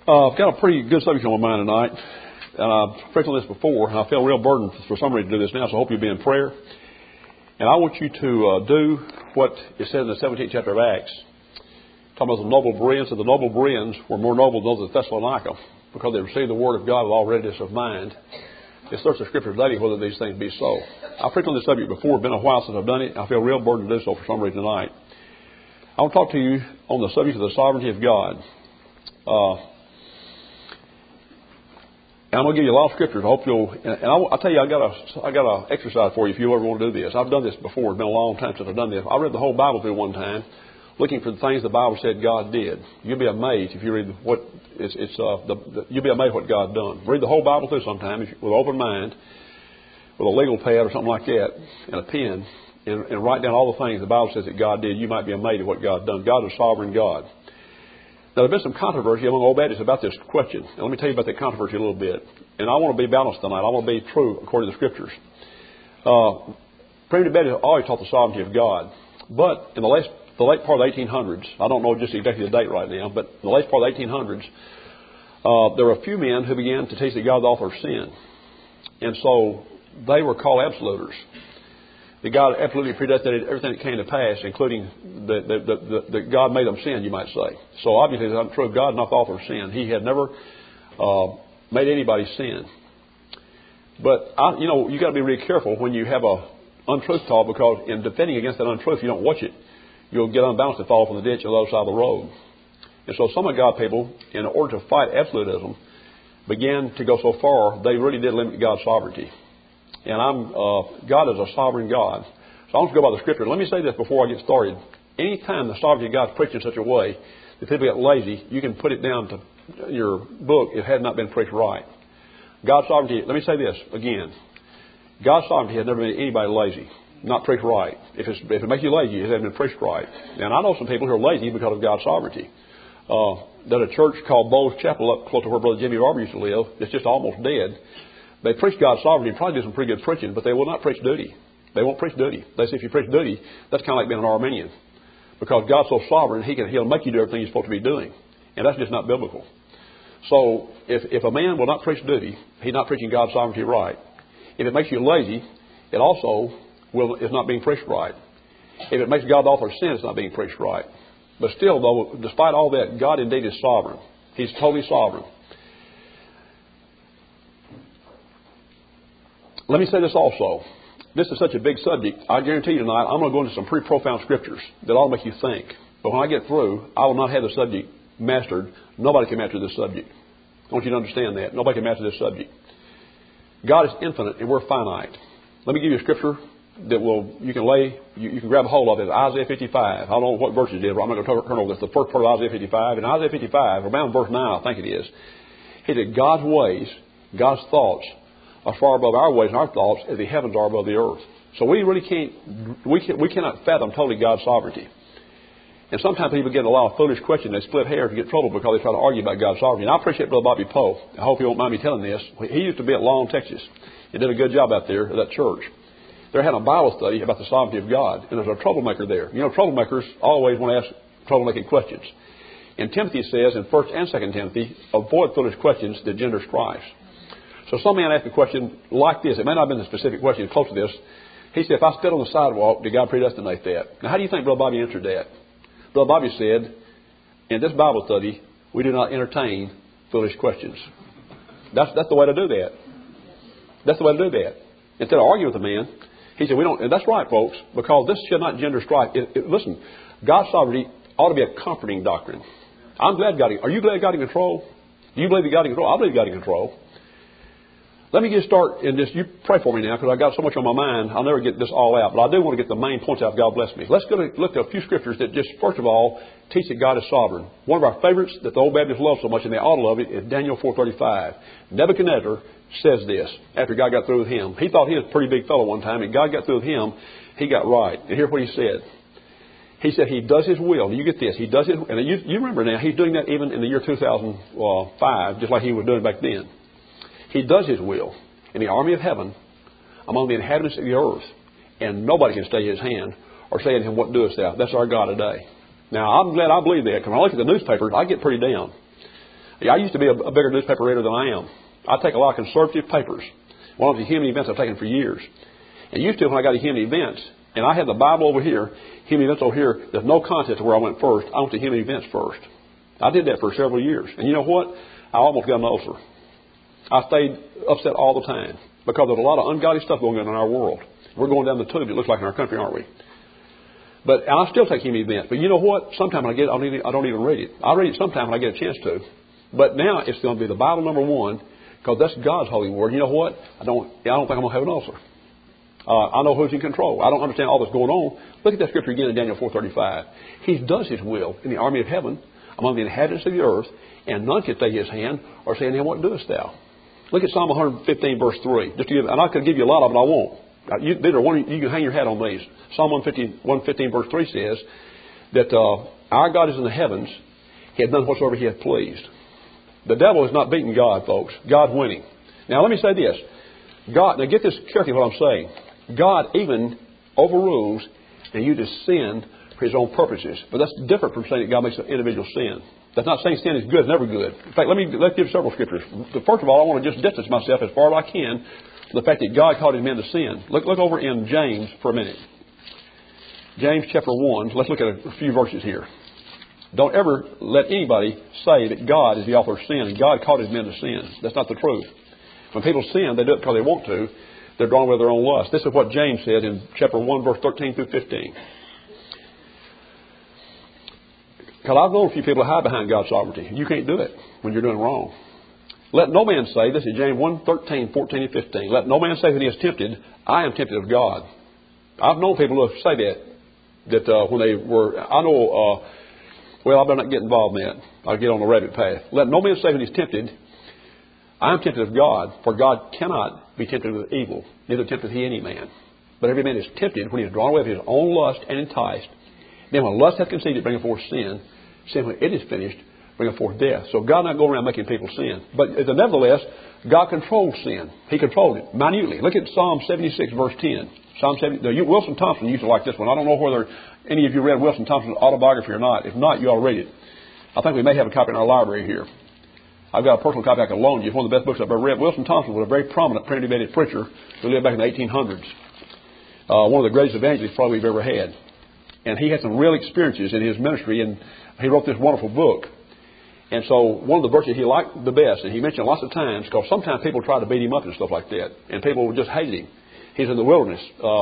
I've got a pretty good subject on my mind tonight, and I've preached on this before, and I feel a real burden for some reason to do this now, so I hope you'll be in prayer. And I want you to do what is said in the 17th chapter of Acts, talking about the noble Bereans, and the noble Bereans were more noble than those of Thessalonica, because they received the word of God with all readiness of mind. It search the Scriptures daily whether these things be so. I've preached on this subject before. It's been a while since I've done it. I feel a real burden to do so for some reason tonight. I want to talk to you on the subject of the sovereignty of God. And I'm going to give you a lot of scriptures. I hope you'll. And I'll tell you, I got an exercise for you if you ever want to do this. I've done this before. It's been a long time since I've done this. I read the whole Bible through one time, looking for the things the Bible said God did. You'll be amazed if you read what you'll be amazed what God done. Read the whole Bible through sometime with an open mind, with a legal pad or something like that, and a pen, and write down all the things the Bible says that God did. You might be amazed at what God done. God is a sovereign God. Now, there's been some controversy among old Baptists about this question. And let me tell you about that controversy a little bit. And I want to be balanced tonight. I want to be true according to the Scriptures. Primitive Baptists always taught the sovereignty of God. But in the late part of the 1800s, I don't know just exactly the date right now, but in the late part of the 1800s, there were a few men who began to teach that God is the author of sin. And so they were called absoluters. That God absolutely predestinated everything that came to pass, including that God made them sin, you might say. So obviously, it's not true. God is not the author of sin. He had never made anybody sin. But you got to be really careful when you have a untruth taught, because in defending against that untruth, you don't watch it. You'll get unbalanced and fall from the ditch on the other side of the road. And so some of God people, in order to fight absolutism, began to go so far they really did limit God's sovereignty. And God is a sovereign God. So I want to go by the Scripture. Let me say this before I get started. Anytime the sovereignty of God is preached in such a way that people get lazy, you can put it down to your book. It had not been preached right. God's sovereignty, let me say this again. God's sovereignty has never made anybody lazy, not preached right. If it makes you lazy, it hasn't been preached right. And I know some people who are lazy because of God's sovereignty. There's a church called Bowes Chapel up close to where Brother Jimmy Barber used to live. It's just almost dead. They preach God's sovereignty, probably do some pretty good preaching, but they will not preach duty. They won't preach duty. They say if you preach duty, that's kind of like being an Arminian. Because God's so sovereign, He'll make you do everything you're supposed to be doing. And that's just not biblical. So if a man will not preach duty, he's not preaching God's sovereignty right. If it makes you lazy, it also is not being preached right. If it makes God the author of sin, it's not being preached right. But still, though, despite all that, God indeed is sovereign. He's totally sovereign. Let me say this also. This is such a big subject. I guarantee you tonight I'm going to go into some pretty profound scriptures that ought to make you think. But when I get through, I will not have the subject mastered. Nobody can master this subject. I want you to understand that. Nobody can master this subject. God is infinite and we're finite. Let me give you a scripture that you can grab a hold of it. Isaiah 55. I don't know what verse it is, but I'm not going to turn over this. The first part of Isaiah 55. In Isaiah 55, around verse 9, I think it is, he said, God's ways, God's thoughts, are far above our ways and our thoughts as the heavens are above the earth. So we really we cannot fathom totally God's sovereignty. And sometimes people get a lot of foolish questions. They split hairs and get in trouble because they try to argue about God's sovereignty. And I appreciate Brother Bobby Poe. I hope you won't mind me telling this. He used to be at Long, Texas. He did a good job out there at that church. They're having a Bible study about the sovereignty of God. And there's a troublemaker there. You know, troublemakers always want to ask troublemaking questions. And Timothy says in 1 and 2 Timothy, avoid foolish questions that gender strifes. So some man asked a question like this. It may not have been the specific question close to this. He said, if I spit on the sidewalk, did God predestinate that? Now, how do you think Brother Bobby answered that? Brother Bobby said, in this Bible study, we do not entertain foolish questions. That's the way to do that. That's the way to do that. Instead of arguing with the man, he said, we don't, and that's right, folks, because this should not gender strife. Listen, God's sovereignty ought to be a comforting doctrine. I'm glad are you glad God in control? Do you believe that God in control? I believe God in control. Let me get started in this. You pray for me now because I've got so much on my mind. I'll never get this all out. But I do want to get the main points out. God bless me. Let's look at a few scriptures that just, first of all, teach that God is sovereign. One of our favorites that the old Baptists love so much, and they ought to love it, is Daniel 4:35. Nebuchadnezzar says this after God got through with him. He thought he was a pretty big fellow one time, and God got through with him. He got right. And here's what he said. He said he does his will. You get this. He does it. And you remember now, he's doing that even in the year 2005, just like he was doing back then. He does his will in the army of heaven among the inhabitants of the earth, and nobody can stay his hand or say unto him, what doest thou? That's our God today. Now, I'm glad I believe that, because when I look at the newspapers, I get pretty down. I used to be a bigger newspaper reader than I am. I take a lot of conservative papers. One of the human events I've taken for years. And used to, when I got to human events, and I had the Bible over here, human events over here, there's no context of where I went first. I went to human events first. I did that for several years. And you know what? I almost got an ulcer. I stayed upset all the time because there's a lot of ungodly stuff going on in our world. We're going down the tube, it looks like, in our country, aren't we? But I still take human events. But you know what? Sometimes when I get it, I don't even read it. I read it sometime when I get a chance to. But now it's going to be the Bible number one, because that's God's holy word. You know what? I don't think I'm going to have an ulcer. I know who's in control. I don't understand all that's going on. Look at that scripture again in Daniel 4:35. He does his will in the army of heaven among the inhabitants of the earth, and none can stay his hand or say unto him, what doest thou? Look at Psalm 115, verse 3. And I could give you a lot of it, I won't. You can hang your hat on these. Psalm 115, verse 3 says that our God is in the heavens. He hath done whatsoever he hath pleased. The devil is not beating God, folks. God's winning. Now, let me say this. God, now get this carefully what I'm saying. God even overrules and uses sin for his own purposes. But that's different from saying that God makes an individual sin. That's not saying sin is good. It's never good. In fact, let's give several scriptures. First of all, I want to just distance myself as far as I can from the fact that God called his men to sin. Look over in James for a minute. James chapter 1. Let's look at a few verses here. Don't ever let anybody say that God is the author of sin and God called his men to sin. That's not the truth. When people sin, they do it because they want to. They're drawn with their own lust. This is what James said in chapter 1, verse 13 through 15. Because I've known a few people hide behind God's sovereignty. You can't do it when you're doing wrong. Let no man say, this is James 1, 13, 14, and 15. Let no man say when he is tempted, I am tempted of God. I've known people who say that when they were, well, I better not get involved in that. I'll get on the rabbit path. Let no man say when he's tempted, I am tempted of God, for God cannot be tempted with evil, neither tempteth he any man. But every man is tempted when he is drawn away of his own lust and enticed. Then when lust hath conceived, it bringeth forth sin. Sin, when it is finished, bringeth forth death. So God not going around making people sin. But nevertheless, God controls sin. He controlled it minutely. Look at Psalm 76, verse 10. Wilson Thompson used to like this one. I don't know whether any of you read Wilson Thompson's autobiography or not. If not, you ought to read it. I think we may have a copy in our library here. I've got a personal copy I can loan you. It's one of the best books I've ever read. Wilson Thompson was a very prominent Trinity preacher who lived back in the 1800s. One of the greatest evangelists probably we've ever had. And he had some real experiences in his ministry, and he wrote this wonderful book. And so one of the verses he liked the best, and he mentioned lots of times, because sometimes people try to beat him up and stuff like that, and people just hate him. He's in the wilderness,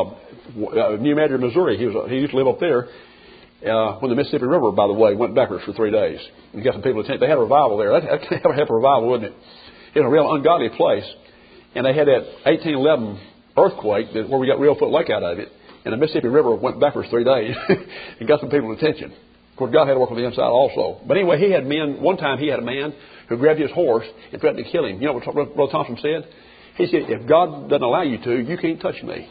New Madrid, Missouri. He used to live up there when the Mississippi River, by the way, went backwards for 3 days. And got some people attend. They had a revival there. That ever have a revival, wouldn't it? It was a real ungodly place. And they had that 1811 earthquake where we got real foot lake out of it. And the Mississippi River went backwards 3 days and got some people's attention. Of course, God had to work on the inside also. But anyway, he had men. One time he had a man who grabbed his horse and threatened to kill him. You know what Brother Thompson said? He said, if God doesn't allow you to, you can't touch me.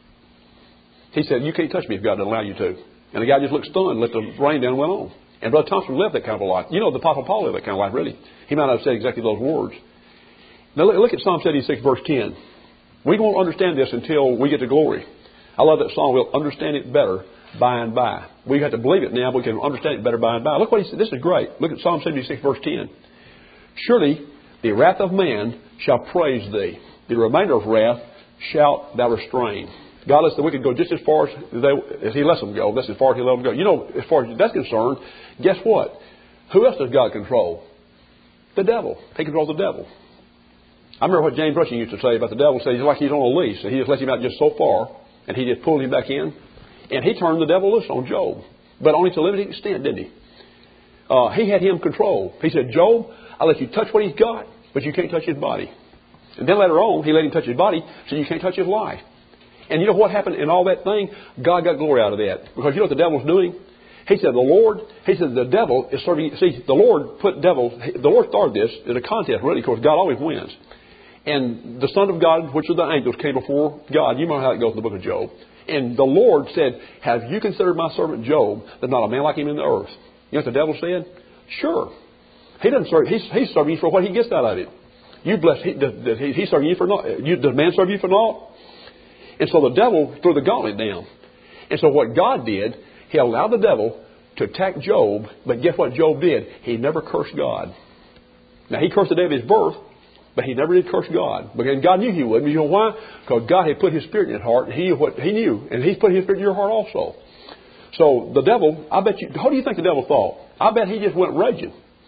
He said, you can't touch me if God doesn't allow you to. And the guy just looked stunned, let the rain down and went on. And Brother Thompson lived that kind of a life. You know, the Apostle Paul lived that kind of life, really. He might not have said exactly those words. Now look at Psalm 76, verse 10. We won't understand this until we get to glory. I love that song. We'll understand it better by and by. We have to believe it now, but we can understand it better by and by. Look what he said. This is great. Look at Psalm 76, verse 10. Surely the wrath of man shall praise thee. The remainder of wrath shalt thou restrain. God lets the wicked go just as far as he lets them go. That's as far as he let them go. You know, as far as that's concerned, guess what? Who else does God control? The devil. He controls the devil. I remember what James Rushing used to say about the devil. He said he's like he's on a leash, and he just lets him out just so far, and he just pulled him back in. And he turned the devil loose on Job, but only to a limited extent, didn't he? He had him controlled. He said, Job, I'll let you touch what he's got, but you can't touch his body. And then later on, he let him touch his body, so you can't touch his life. And you know what happened in all that thing? God got glory out of that. Because you know what the devil's doing? He said, the devil is serving. See, the Lord started this as a contest, really, because God always wins. And the Son of God, which are the angels, came before God. You know how it goes in the book of Job. And the Lord said, have you considered my servant Job? There's not a man like him in the earth. You know what the devil said? Sure. He doesn't serve. He's serving you for what he gets out of it. You bless. He's serving you for naught. Does man serve you for naught? And so the devil threw the gauntlet down. And so what God did, he allowed the devil to attack Job. But guess what Job did? He never cursed God. Now, he cursed the day of his birth, but he never did curse God. And God knew he would. You know why? Because God had put his Spirit in his heart, and he knew what he knew. And he's put his Spirit in your heart also. So the devil, I bet you, how do you think the devil thought? I bet he just went raging.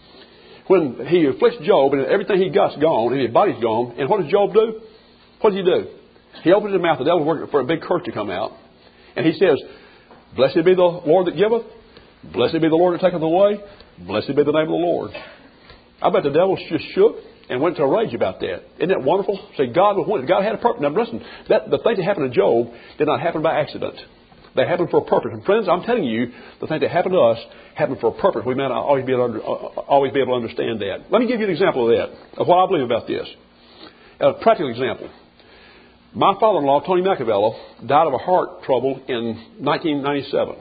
When he afflicts Job and everything he got's gone and his body's gone, and what does Job do? What does he do? He opens his mouth. The devil's working for a big curse to come out. And he says, blessed be the Lord that giveth. Blessed be the Lord that taketh away. Blessed be the name of the Lord. I bet the devil just shook and went to a rage about that. Isn't that wonderful? Say, God was wanted. God had a purpose. Now listen, the thing that happened to Job did not happen by accident. They happened for a purpose. And friends, I'm telling you, the thing that happened to us happened for a purpose. We may not always be able to understand that. Let me give you an example of that, of what I believe about this. A practical example. My father-in-law, Tony Machiavello, died of a heart trouble in 1997.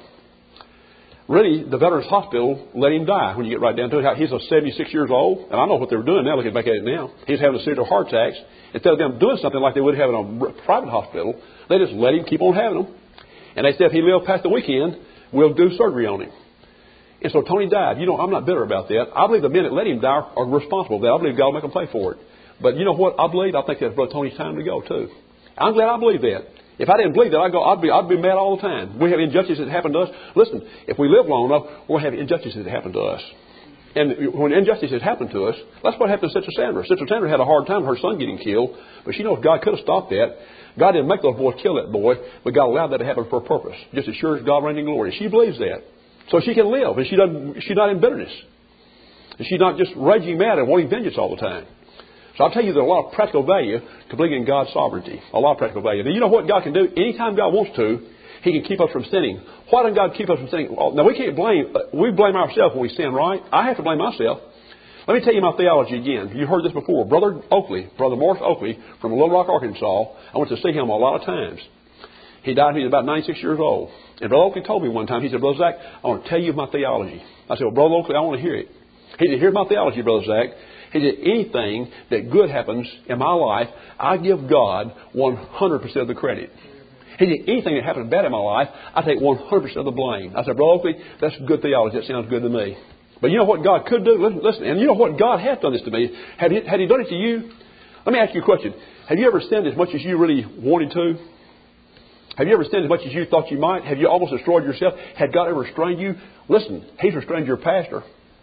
Really, the Veterans Hospital let him die when you get right down to it. He's 76 years old, and I know what they were doing now, looking back at it now. He's having a series of heart attacks. Instead of them doing something like they would have in a private hospital, they just let him keep on having them. And they said if he lived past the weekend, we'll do surgery on him. And so Tony died. You know, I'm not bitter about that. I believe the men that let him die are responsible for that. I believe God will make them pay for it. But you know what I believe? I think that's Brother Tony's time to go, too. I'm glad I believe that. If I didn't believe that, I'd be mad all the time. We have injustices that happen to us. Listen, if we live long enough, we'll have injustices that happen to us. And when injustices happen to us, that's what happened to Sister Sandra. Sister Sandra had a hard time with her son getting killed, but she knows God could have stopped that. God didn't make those boys kill that boy, but God allowed that to happen for a purpose, just as sure as God reigns in glory. She believes that. So she can live, and she's not in bitterness. And she's not just raging mad and wanting vengeance all the time. So I'll tell you there's a lot of practical value to believing in God's sovereignty. A lot of practical value. Now, you know what God can do? Anytime God wants to, He can keep us from sinning. Why doesn't God keep us from sinning? Now, we blame ourselves when we sin, right? I have to blame myself. Let me tell you my theology again. You've heard this before. Brother Morris Oakley from Little Rock, Arkansas, I went to see him a lot of times. He died when he was about 96 years old. And Brother Oakley told me one time, he said, Brother Zach, I want to tell you my theology. I said, well, Brother Oakley, I want to hear it. He said, here's my theology, Brother Zach. He said, anything that good happens in my life, I give God 100% of the credit. He said, anything that happens bad in my life, I take 100% of the blame. I said, Brother Oakley, that's good theology. That sounds good to me. But you know what God could do? Listen, and you know what? God has done this to me. Had He done it to you? Let me ask you a question. Have you ever sinned as much as you really wanted to? Have you ever sinned as much as you thought you might? Have you almost destroyed yourself? Had God ever restrained you? Listen, He's restrained your pastor.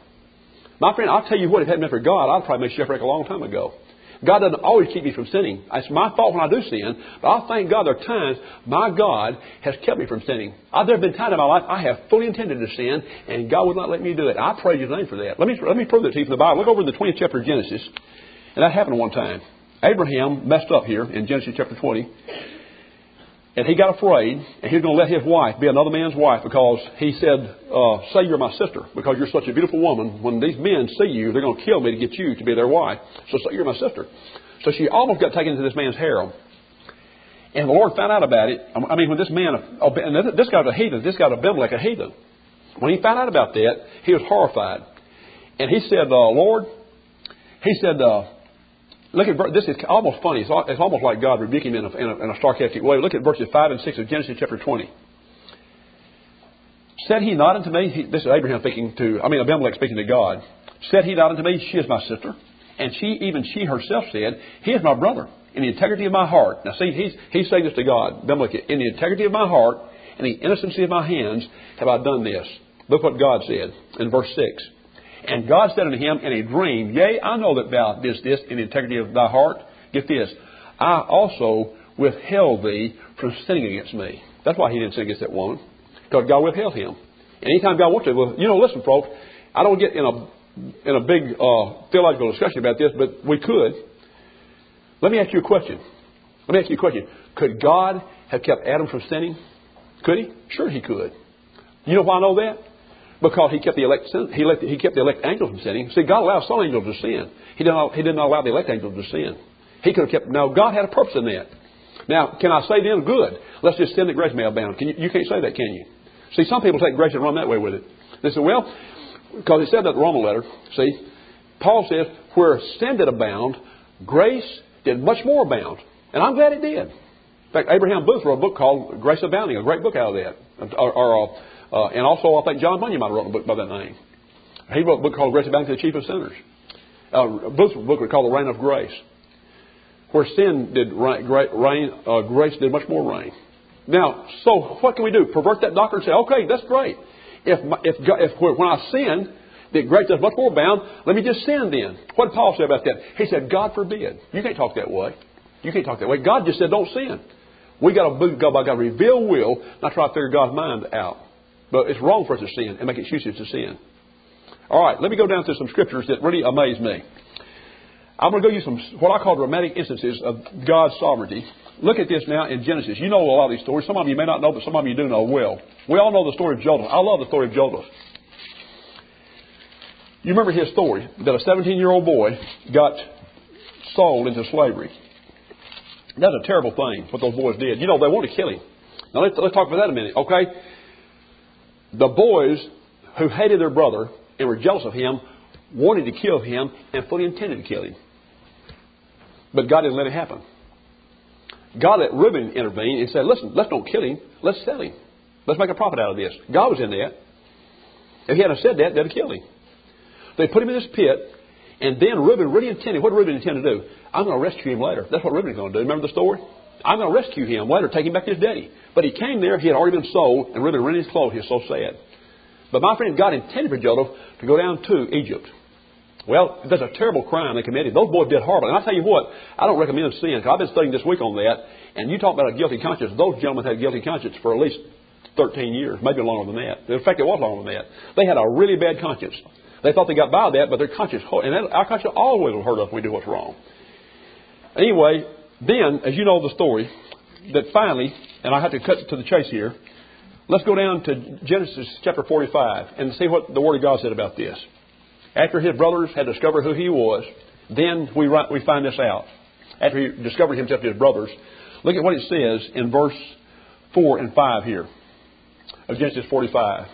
My friend, I'll tell you what, if it hadn't been for God, I'd probably make shipwreck a long time ago. God doesn't always keep me from sinning. It's my fault when I do sin, but I thank God there are times my God has kept me from sinning. There have been times in my life I have fully intended to sin, and God would not let me do it. I praise His name for that. Let me prove that to you from the Bible. Look over in the 20th chapter of Genesis, and that happened one time. Abraham messed up here in Genesis chapter 20. And he got afraid, and he was going to let his wife be another man's wife because he said, say you're my sister because you're such a beautiful woman. When these men see you, they're going to kill me to get you to be their wife. So say you're my sister. So she almost got taken into this man's harem. And the Lord found out about it. I mean, when this man, and this guy's a heathen, this guy's Abimelech, a heathen. When he found out about that, he was horrified. And he said, Lord, he said, look at this is almost funny. It's almost like God rebuking him in a sarcastic way. Look at verses 5 and 6 of Genesis chapter 20. Said he not unto me, this is Abraham Abimelech speaking to God. Said he not unto me, she is my sister. And she herself said, he is my brother in the integrity of my heart. Now see, he's saying this to God. Abimelech, in the integrity of my heart and the innocency of my hands have I done this. Look what God said in verse 6. And God said unto him in a dream, yea, I know that thou didst this in the integrity of thy heart. Get this. I also withheld thee from sinning against me. That's why he didn't sin against that woman. Because God withheld him. And anytime God wants to, listen, folks, I don't get in a big theological discussion about this, but we could. Let me ask you a question. Could God have kept Adam from sinning? Could He? Sure He could. You know why I know that? Because He kept the elect. He kept the elect angels from sinning. See, God allowed some angels to sin. He didn't allow the elect angels to sin. He could have kept. Now, God had a purpose in that. Now, can I say then, good? Let's just sin that grace may abound. You can't say that, can you? See, some people take grace and run that way with it. They say, well, because it said that in the Roman letter. See, Paul says, where sin did abound, grace did much more abound, and I'm glad it did. In fact, Abraham Booth wrote a book called Grace Abounding, a great book out of that. And also, I think John Bunyan might have written a book by that name. He wrote a book called Grace Abounding to the Chief of Sinners. book we call The Reign of Grace, where sin did rain, grace did much more rain. Now, so what can we do? Pervert that doctrine and say, okay, that's great. If when I sin, that grace does much more abound, let me just sin then. What did Paul say about that? He said, God forbid. You can't talk that way. You can't talk that way. God just said, don't sin. We got to believe God by God's revealed will, not try to figure God's mind out. But it's wrong for us to sin and make excuses to sin. All right, let me go down to some scriptures that really amaze me. I'm going to go use some what I call dramatic instances of God's sovereignty. Look at this now in Genesis. You know a lot of these stories. Some of you may not know, but some of you do know well. We all know the story of Joseph. I love the story of Joseph. You remember his story, that a 17-year-old boy got sold into slavery. That's a terrible thing, what those boys did. You know, they wanted to kill him. Now, let's talk about that a minute, okay? The boys who hated their brother and were jealous of him wanted to kill him and fully intended to kill him. But God didn't let it happen. God let Reuben intervene and said, listen, let's don't kill him. Let's sell him. Let's make a profit out of this. God was in that. If he hadn't said that, they'd have killed him. They put him in this pit, and then Reuben really intended, what did Reuben intend to do? I'm going to rescue him later. That's what Reuben's going to do. Remember the story? I'm going to rescue him later, take him back to his daddy. But he came there, he had already been sold, and Reuben rent his clothes. He was so sad. But my friend, God intended for Joseph to go down to Egypt. Well, that's a terrible crime they committed. Those boys did horrible. And I'll tell you what, I don't recommend sin, because I've been studying this week on that. And you talk about a guilty conscience. Those gentlemen had a guilty conscience for at least 13 years, maybe longer than that. In fact, it was longer than that. They had a really bad conscience. They thought they got by that, but their conscience, and our conscience always will hurt us when we do what's wrong. Anyway, then, as you know the story, that finally, and I have to cut to the chase here, let's go down to Genesis chapter 45 and see what the Word of God said about this. After his brothers had discovered who he was, then we find this out. After he discovered himself to his brothers, look at what it says in verse 4 and 5 here of Genesis 45.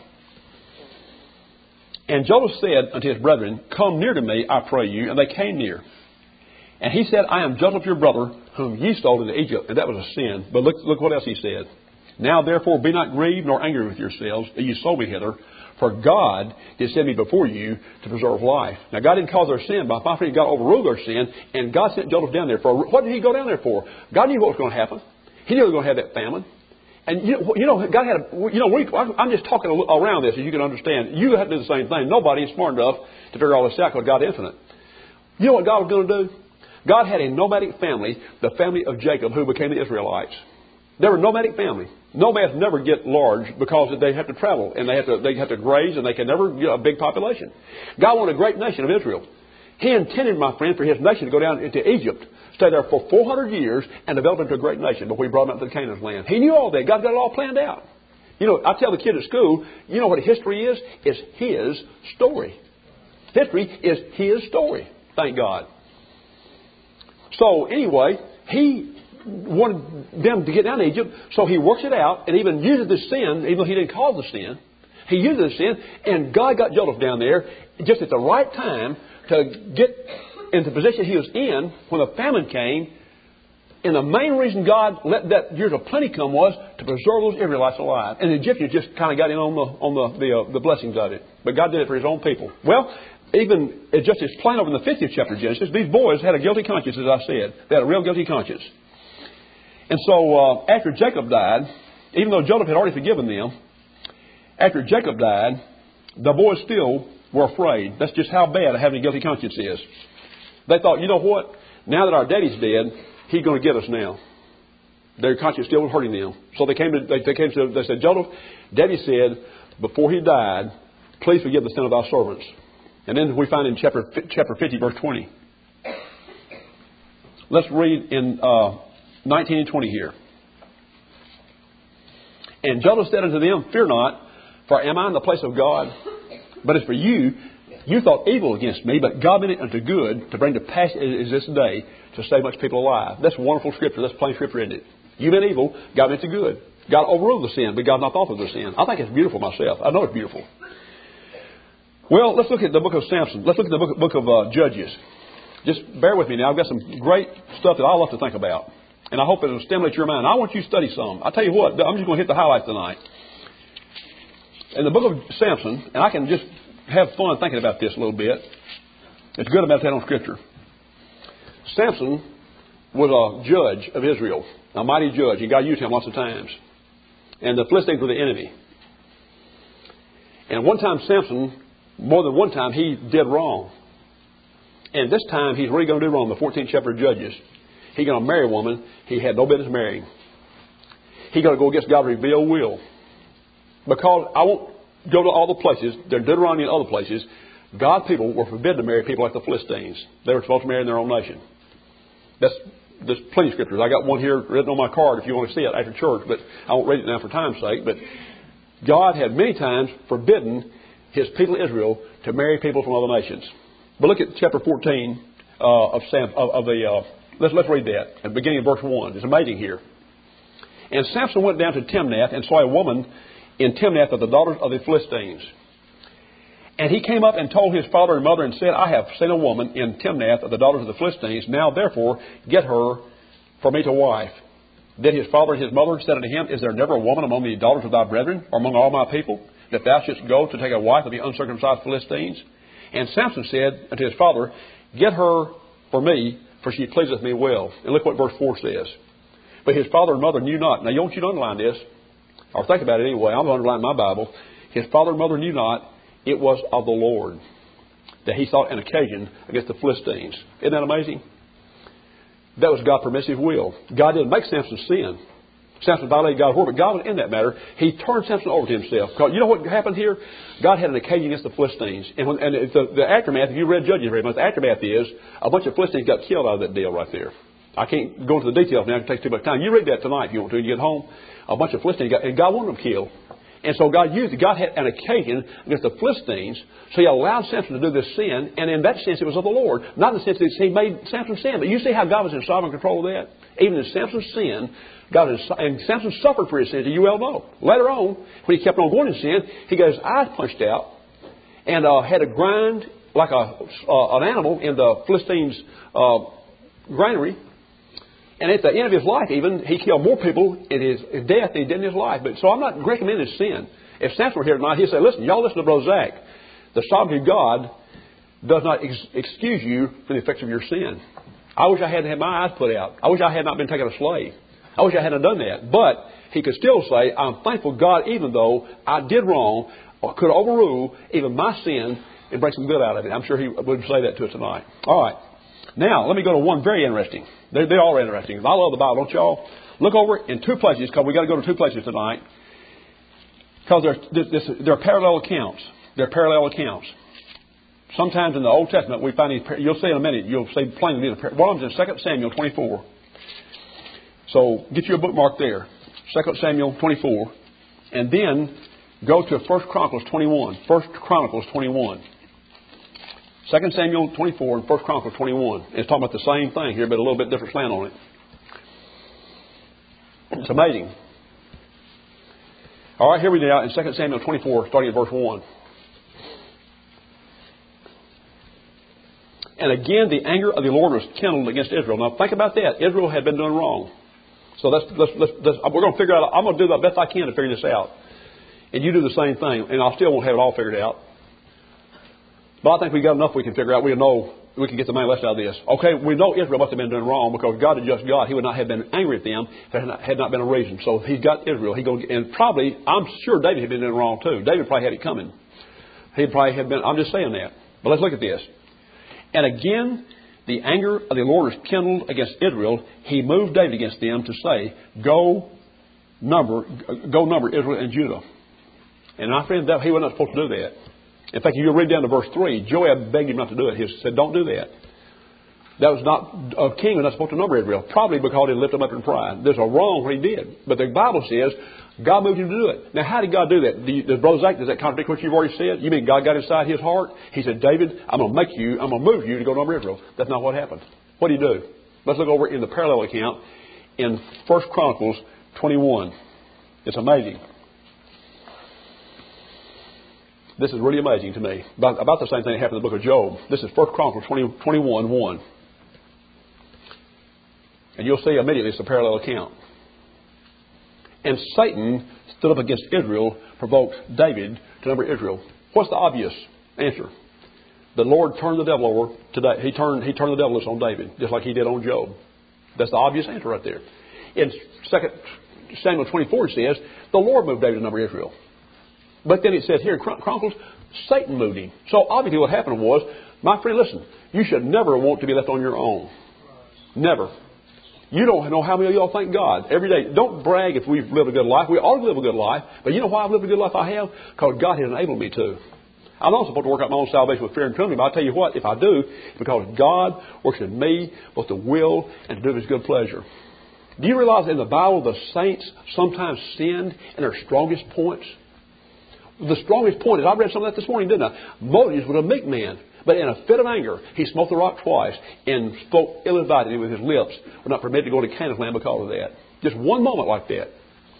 And Joseph said unto his brethren, come near to me, I pray you. And they came near. And he said, I am Joseph your brother, whom ye sold into Egypt. And that was a sin. But look what else he said. Now therefore be not grieved nor angry with yourselves that ye sold me hither. For God did send me before you to preserve life. Now God didn't cause their sin, but my friend, God overruled their sin. And God sent Joseph down there. What did he go down there for? God knew what was going to happen. He knew he was going to have that famine. And you know, God had I'm just talking around this, as you can understand. You have to do the same thing. Nobody is smart enough to figure all this out because God's infinite. You know what God was going to do? God had a nomadic family, the family of Jacob, who became the Israelites. They were a nomadic family. Nomads never get large because they have to travel and they have to graze and they can never get a big population. God wanted a great nation of Israel. He intended, my friend, for his nation to go down into Egypt, stay there for 400 years, and develop into a great nation before he brought them up to the Canaan's land. He knew all that. God got it all planned out. You know, I tell the kids at school, you know what history is? It's his story. History is his story. Thank God. So anyway, he wanted them to get down to Egypt, so he works it out and even uses the sin, even though he didn't cause the sin. He uses the sin, and God got Joseph down there just at the right time to get into the position he was in when the famine came. And the main reason God let that years of plenty come was to preserve those Israelites alive. And the Egyptians just kind of got in on the blessings of it. But God did it for his own people. Well, even just as plain over in the 50th chapter of Genesis, these boys had a guilty conscience, as I said. They had a real guilty conscience. And so after Jacob died, even though Joseph had already forgiven them, after Jacob died, the boys still were afraid. That's just how bad having a guilty conscience is. They thought, you know what? Now that our daddy's dead, he's going to get us now. Their conscience still was hurting them. So they said, Joseph, Daddy said, before he died, please forgive the sin of our servants. And then we find in chapter 50, verse 20. Let's read in 19 and 20 here. And Joseph said unto them, fear not, for am I in the place of God? But as for you, you thought evil against me, but God meant it unto good to bring to pass as this day to save much people alive. That's wonderful scripture. That's plain scripture, isn't it? You meant evil, God meant it good. God overruled the sin, but God not the author of the sin. I think it's beautiful myself. I know it's beautiful. Well, let's look at the book of Samson. Let's look at the book of Judges. Just bear with me now. I've got some great stuff that I love to think about. And I hope it will stimulate your mind. I want you to study some. I'll tell you what, I'm just going to hit the highlights tonight. In the book of Samson, and I can just have fun thinking about this a little bit. It's good to meditate on Scripture. Samson was a judge of Israel, a mighty judge, and God used him lots of times. And the Philistines were the enemy. And one time Samson, more than one time, he did wrong. And this time he's really going to do wrong. The 14th chapter of Judges. He's going to marry a woman he had no business marrying. He's going to go against God's revealed will. Because I won't go to all the places, they're Deuteronomy and other places, God's people were forbidden to marry people like the Philistines. They were supposed to marry in their own nation. There's plenty of scriptures. I got one here written on my card if you want to see it after church, but I won't read it now for time's sake. But God had many times forbidden His people Israel to marry people from other nations. But look at chapter 14 let's read that at the beginning of verse 1. It's amazing here. And Samson went down to Timnath and saw a woman in Timnath of the daughters of the Philistines. And he came up and told his father and mother and said, I have seen a woman in Timnath of the daughters of the Philistines. Now therefore get her for me to wife. Then his father and his mother said unto him, Is there never a woman among the daughters of thy brethren, or among all my people, that thou shouldst go to take a wife of the uncircumcised Philistines? And Samson said unto his father, Get her for me, for she pleaseth me well. And look what verse 4 says. But his father and mother knew not. Now you want you to underline this, or think about it anyway. I'm going to underline my Bible. His father and mother knew not it was of the Lord that he sought an occasion against the Philistines. Isn't that amazing? That was God's permissive will. God didn't make Samson sin. Samson violated God's word, but God was in that matter. He turned Samson over to himself. Because you know what happened here? God had an occasion against the Philistines. And the aftermath, if you read Judges very much, the aftermath is a bunch of Philistines got killed out of that deal right there. I can't go into the details now. It takes too much time. You read that tonight if you want to when you get home. A bunch of Philistines and God wanted them killed. And so God used it. God had an occasion against the Philistines, so He allowed Samson to do this sin, and in that sense it was of the Lord. Not in the sense that He made Samson sin, but you see how God was in sovereign control of that? Even in Samson's sin, and Samson suffered for his sins, you well know. Later on, when he kept on going in sin, he got his eyes punched out and had to grind like an animal in the Philistines' granary. And at the end of his life even, he killed more people in his death than he did in his life. But so I'm not recommending sin. If Samson were here tonight, he'd say, listen, y'all listen to Brother Zach. The sovereignty of God does not excuse you from the effects of your sin. I wish I hadn't had my eyes put out. I wish I had not been taken a slave. I wish I hadn't done that. But he could still say, I'm thankful God, even though I did wrong, or could overrule even my sin and bring some good out of it. I'm sure he would say that to us tonight. All right. Now, let me go to one very interesting. They're all interesting. I love the Bible, don't y'all? Look over in two places, because we've got to go to two places tonight. Because they're parallel accounts. They're parallel accounts. Sometimes in the Old Testament, we find these, you'll see in a minute, you'll see plainly, one of them is in 2 Samuel 24. So, get you a bookmark there. 2 Samuel 24. And then, go to 1 Chronicles 21. 1 Chronicles 21. 2 Samuel 24 and 1 Chronicles 21. It's talking about the same thing here, but a little bit different slant on it. It's amazing. All right, here we are in 2 Samuel 24, starting at verse 1. And again, the anger of the Lord was kindled against Israel. Now, think about that. Israel had been doing wrong. So we're going to figure out. I'm going to do the best I can to figure this out. And you do the same thing, and I still won't have it all figured out. But I think we've got enough we can figure out. We know we can get the main lesson out of this. Okay, we know Israel must have been doing wrong because God is just God. He would not have been angry at them if there had not been a reason. So He's got Israel. And probably, I'm sure David had been doing wrong too. David probably had it coming. He probably had been, I'm just saying that. But let's look at this. And again, the anger of the Lord was kindled against Israel. He moved David against them to say, Go number Israel and Judah. And I friend, that he was not supposed to do that. In fact, if you read down to verse 3, Joab begged him not to do it. He said, don't do that. That was not, a king was not supposed to number Israel, probably because he lifted him up in pride. There's a wrong what he did. But the Bible says God moved him to do it. Now, how did God do that? Does Brother Zach, does that contradict what you've already said? You mean God got inside his heart? He said, David, I'm going to move you to go number Israel. That's not what happened. What did he do? Let's look over in the parallel account in 1 Chronicles 21. It's amazing. This is really amazing to me. About the same thing that happened in the book of Job. This is 1 Chronicles 21:1. And you'll see immediately it's a parallel account. And Satan stood up against Israel, provoked David to number Israel. What's the obvious answer? the Lord turned the devil over today. He turned the devil loose on David, just like he did on Job. That's the obvious answer right there. In 2 Samuel 24, it says, the Lord moved David to number Israel. But then it says here in Chronicles, Satan moved him. So obviously what happened was, my friend, listen, you should never want to be left on your own. Never. You don't know how many of y'all thank God every day. Don't brag if we've lived a good life. We all live a good life. But you know why I've lived a good life I have? Because God has enabled me to. I'm not supposed to work out my own salvation with fear and trembling, but I'll tell you what, if I do, it's because God works in me both to will and to do His good pleasure. Do you realize in the Bible the saints sometimes sinned in their strongest points? The strongest point is, I read some of that this morning, didn't I? Moses was a meek man, but in a fit of anger, he smote the rock twice and spoke ill-advisingly with his lips. We're not permitted to go to Canaan land because of that. Just one moment like that.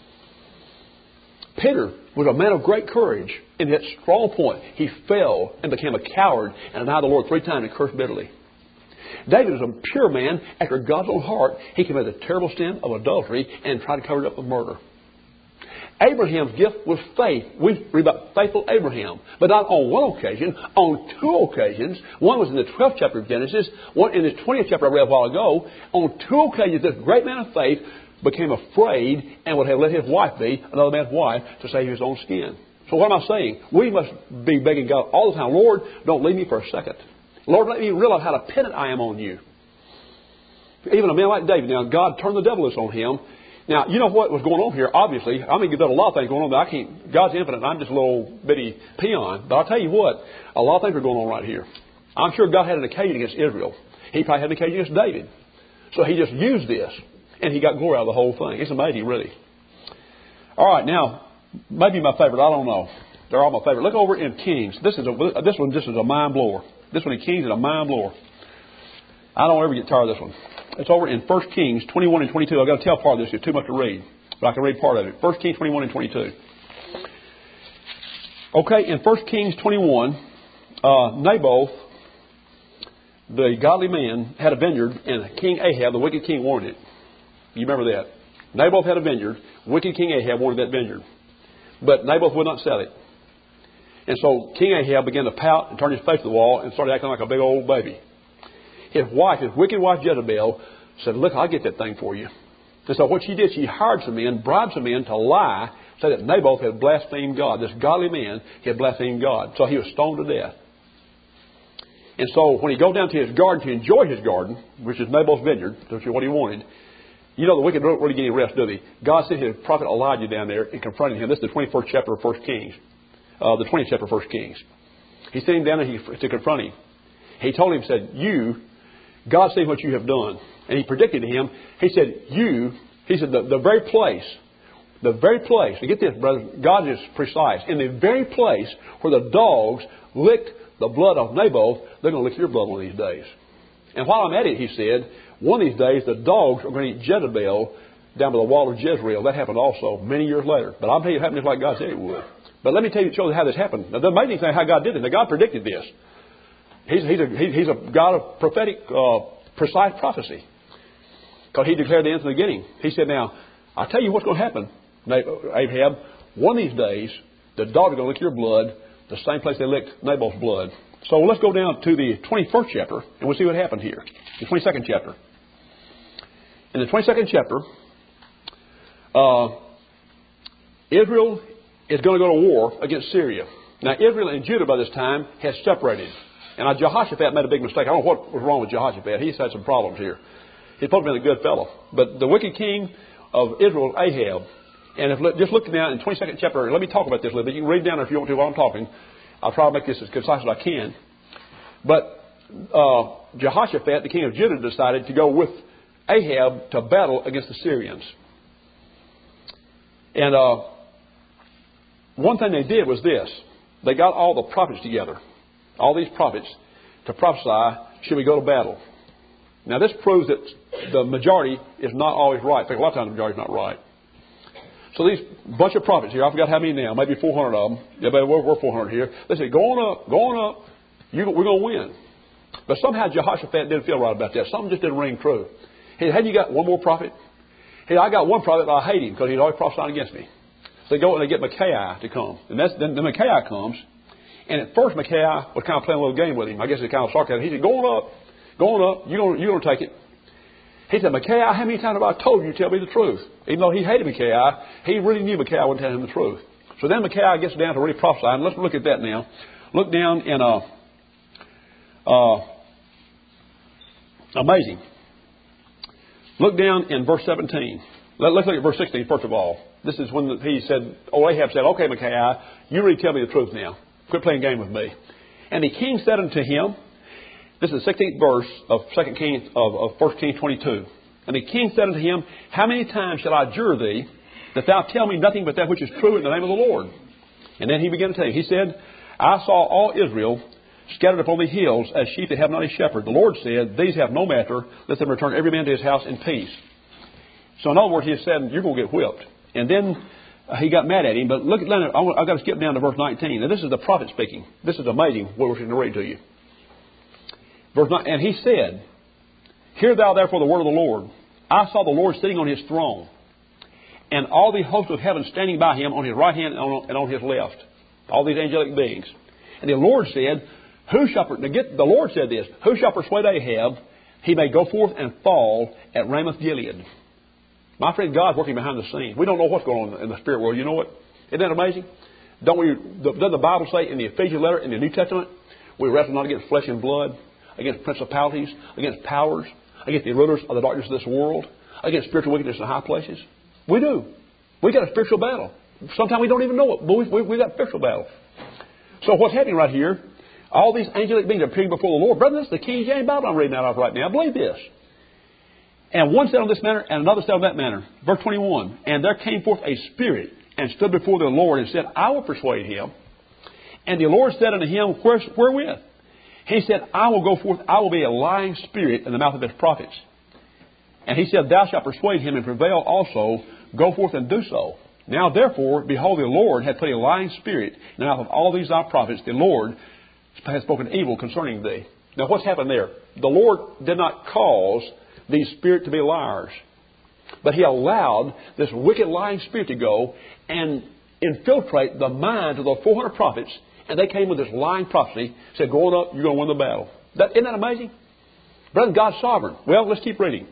Peter was a man of great courage. In that strong point, he fell and became a coward and denied the Lord 3 times and cursed bitterly. David was a pure man after God's own heart. He committed the terrible sin of adultery and tried to cover it up with murder. Abraham's gift was faith. We read about faithful Abraham. But not on one occasion, on 2 occasions. One was in the 12th chapter of Genesis. One in the 20th chapter I read a while ago. On 2 occasions, this great man of faith became afraid and would have let his wife be another man's wife to save his own skin. So what am I saying? We must be begging God all the time, Lord, don't leave me for a second. Lord, let me realize how dependent I am on you. Even a man like David, now God turned the devil loose on him. Now, you know what was going on here, obviously. I mean, there's a lot of things going on that I can't, God's infinite, and I'm just a little bitty peon. But I'll tell you what, a lot of things are going on right here. I'm sure God had an occasion against Israel. He probably had an occasion against David. So He just used this, and He got glory out of the whole thing. It's amazing, really. All right, now, maybe my favorite, I don't know. They're all my favorite. Look over in Kings. This one just is a mind blower. This one in Kings is a mind blower. I don't ever get tired of this one. It's over in 1 Kings 21 and 22. I've got to tell part of this. It's too much to read. But I can read part of it. 1 Kings 21 and 22. Okay, in 1 Kings 21, Naboth, the godly man, had a vineyard, and King Ahab, the wicked king, wanted it. You remember that? Naboth had a vineyard. Wicked King Ahab wanted that vineyard. But Naboth would not sell it. And so King Ahab began to pout and turn his face to the wall and started acting like a big old baby. His wicked wife Jezebel, said, look, I'll get that thing for you. And so what she did, she hired some men, bribed some men to lie, say that Naboth had blasphemed God. This godly man had blasphemed God. So he was stoned to death. And so when he goes down to his garden to enjoy his garden, which is Naboth's vineyard, which is what he wanted, you know the wicked don't really get any rest, do they? God sent His prophet Elijah down there and confronted him. This is the 21st chapter of 1 Kings. The 20th chapter of 1 Kings. He sent him down there to confront him. He told him, said, God sees what you have done. And he predicted to him, he said, the very place, and get this, brother, God is precise. In the very place where the dogs licked the blood of Naboth, they're going to lick your blood one of these days. And while I'm at it, he said, one of these days the dogs are going to eat Jezebel down by the wall of Jezreel. That happened also many years later. But I'll tell you it happened just like God said it would. But let me tell you, show you how this happened. Now, the amazing thing how God did it. Now, God predicted this. He's a God of prophetic, precise prophecy. Because He declared the end from the beginning. He said, now, I'll tell you what's going to happen, Ahab. One of these days, the dogs are going to lick your blood the same place they licked Naboth's blood. So let's go down to the 21st chapter, and we'll see what happened here. The 22nd chapter. In the 22nd chapter, Israel is going to go to war against Syria. Now, Israel and Judah by this time had separated. And Jehoshaphat made a big mistake. I don't know what was wrong with Jehoshaphat. He's had some problems here. He's supposed to be a good fellow. But the wicked king of Israel, Ahab, and just looking down in the 22nd chapter, let me talk about this a little bit. You can read down there if you want to while I'm talking. I'll try to make this as concise as I can. But Jehoshaphat, the king of Judah, decided to go with Ahab to battle against the Syrians. And one thing they did was this. They got all the prophets together, all these prophets, to prophesy, should we go to battle? Now, this proves that the majority is not always right. In fact, a lot of times the majority is not right. So these bunch of prophets here, I forgot how many now, maybe 400 of them. Yeah, but we're 400 here. They say, go on up. We're going to win. But somehow Jehoshaphat didn't feel right about that. Something just didn't ring true. He said, have you got one more prophet? Hey, I got one prophet, but I hate him because he's always prophesying against me. So they go and they get Micaiah to come. And then Micaiah comes, And at first Micaiah was kind of playing a little game with him. I guess it's kind of sarcasm. He said, go on up. You're going to take it. He said, Micaiah, how many times have I told you to tell me the truth? Even though he hated Micaiah, he really knew Micaiah wouldn't tell him the truth. So then Micaiah gets down to really prophesying. Let's look at that now. Look down in amazing. Look down in verse 17. Let's look at verse 16 first of all. This is when he said, Ahab said, okay, Micaiah, you really tell me the truth now. Quit playing game with me. And the king said unto him, this is the 16th verse of 1 Kings 22. And the king said unto him, how many times shall I adjure thee, that thou tell me nothing but that which is true in the name of the Lord? And then he began to tell him. He said, I saw all Israel scattered upon the hills as sheep that have not a shepherd. The Lord said, these have no master. Let them return every man to his house in peace. So in other words, he said, you're going to get whipped. And then he got mad at him. But look at Leonard. I've got to skip down to verse 19. Now this is the prophet speaking. This is amazing what we're going to read to you. Verse 9, and he said, hear thou therefore the word of the Lord. I saw the Lord sitting on his throne, and all the host of heaven standing by him on his right hand and on his left. All these angelic beings. And the Lord said, the Lord said this, who shall persuade Ahab he may go forth and fall at Ramoth Gilead? My friend, God's working behind the scenes. We don't know what's going on in the spirit world. You know what? Isn't that amazing? Doesn't the Bible say in the Ephesians letter in the New Testament, we wrestle not against flesh and blood, against principalities, against powers, against the rulers of the darkness of this world, against spiritual wickedness in high places? We do. We got a spiritual battle. Sometimes we don't even know it, but we got a spiritual battle. So what's happening right here, all these angelic beings are appearing before the Lord. Brother, this is the King James Bible I'm reading out of right now. I believe this. And one said on this manner, and another said on that manner. Verse 21, and there came forth a spirit, and stood before the Lord, and said, I will persuade him. And the Lord said unto him, wherewith? He said, I will go forth, I will be a lying spirit in the mouth of his prophets. And he said, thou shalt persuade him and prevail also, go forth and do so. Now therefore, behold, the Lord hath put a lying spirit in the mouth of all these thy prophets. The Lord hath spoken evil concerning thee. Now what's happened there? The Lord did not cause these spirits to be liars, but he allowed this wicked lying spirit to go and infiltrate the minds of the 400 prophets. And they came with this lying prophecy, said, go on up, you're going to win the battle. Isn't that amazing? Brother, God's sovereign. Well, let's keep reading.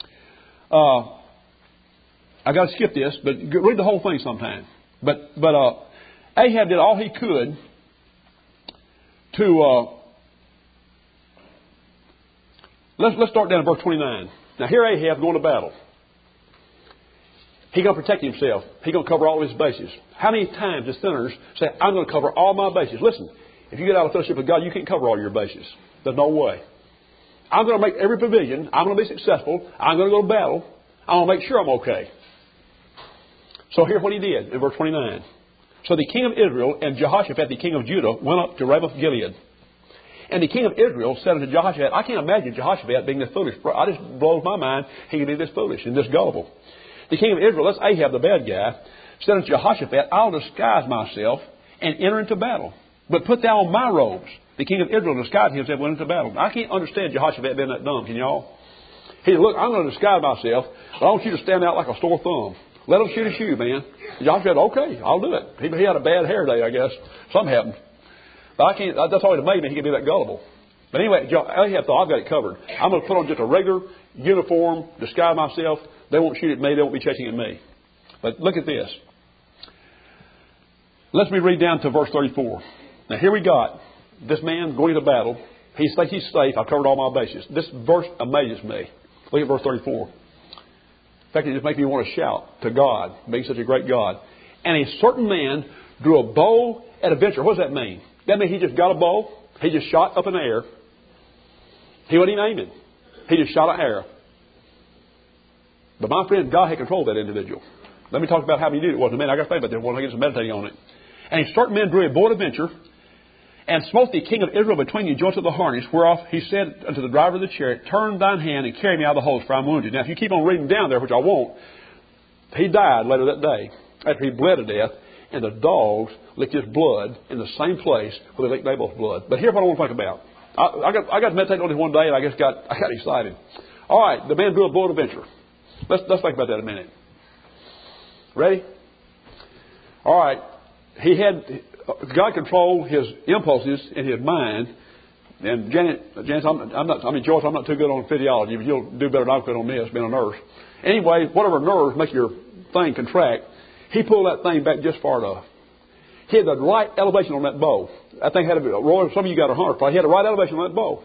I got to skip this, but read the whole thing sometime. But Ahab did all he could to... Let's start down at verse 29. Now here Ahab going to battle. He's going to protect himself. He's going to cover all of his bases. How many times do sinners say, I'm going to cover all my bases? Listen, if you get out of fellowship with God, you can't cover all your bases. There's no way. I'm going to make every provision. I'm going to be successful. I'm going to go to battle. I'm going to make sure I'm okay. So here's what he did in verse 29. So the king of Israel and Jehoshaphat, the king of Judah, went up to Ramoth Gilead. And the king of Israel said unto Jehoshaphat, I can't imagine Jehoshaphat being this foolish. I just blows my mind he can be this foolish and this gullible. The king of Israel, that's Ahab the bad guy, said unto Jehoshaphat, I'll disguise myself and enter into battle. But put thou on my robes. The king of Israel disguised himself and went into battle. Now, I can't understand Jehoshaphat being that dumb, can y'all? He said, look, I'm going to disguise myself, but I want you to stand out like a sore thumb. Let him shoot a shoe, man. Joshua said, okay, I'll do it. He had a bad hair day, I guess. Something happened. But I can't, that's always amazed me he could be that gullible. But anyway, Ahab thought, I've got it covered. I'm going to put on just a regular uniform, disguise myself. They won't shoot at me. They won't be chasing at me. But look at this. Let's read down to verse 34. Now here we got this man going to battle. He thinks he's safe. I've covered all my bases. This verse amazes me. Look at verse 34. In fact, it just makes me want to shout to God, being such a great God. And a certain man drew a bow at a venture. What does that mean? That means he just got a bow. He just shot up in the air. He wasn't even aiming. He just shot an arrow. But my friend, God had control of that individual. Let me talk about how he did it. Wasn't a man. I got to think about this one. I get some meditating on it. And a certain man drew a bow at a venture and smote the king of Israel between the joints of the harness, whereof he said unto the driver of the chariot, turn thine hand and carry me out of the host, for I'm wounded. Now, if you keep on reading down there, which I won't, he died later that day after he bled to death, and the dogs licked his blood in the same place where they licked Nabal's blood. But here's what I want to think about. I got to meditate on this one day, and I got excited. All right, the man drew a bow at a venture. Let's think about that a minute. Ready? All right. He had God controlled his impulses in his mind. And Janice, George, I'm not too good on physiology, but you'll do better than I could on this, being a nurse. Anyway, whatever nerves make your thing contract, he pulled that thing back just far enough. He had the right elevation on that bow. That thing had to be, Roy, some of you got 100, he had the right elevation on that bow.